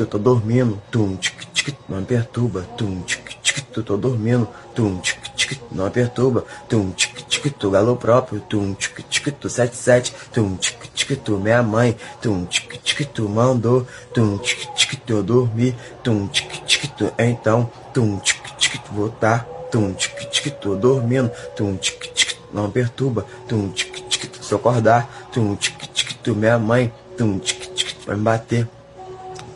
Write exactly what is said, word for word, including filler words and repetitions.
tu tô dormindo, tum, tic, tic, não me perturba, tum, tic, tic, tu tô dormindo, tum, tic, tic, não me perturba, tum, tic, tic, tu galo próprio, tum, tic, tic, tu sete sete, tum, tic, tic, tu minha mãe, tum, tic, tic, tu mandou, tum, tic, tic, tu eu dormi, tum, tic, tic, tu então, tum, tic, tic, tu voltar, tum, tic, tic, tu dormindo, tum, tic, tic, não me perturba, tum, tic, tic, tu se acordar, tum, tic, tic, tu minha mãe, tum, tic, tic, tu vai me bater.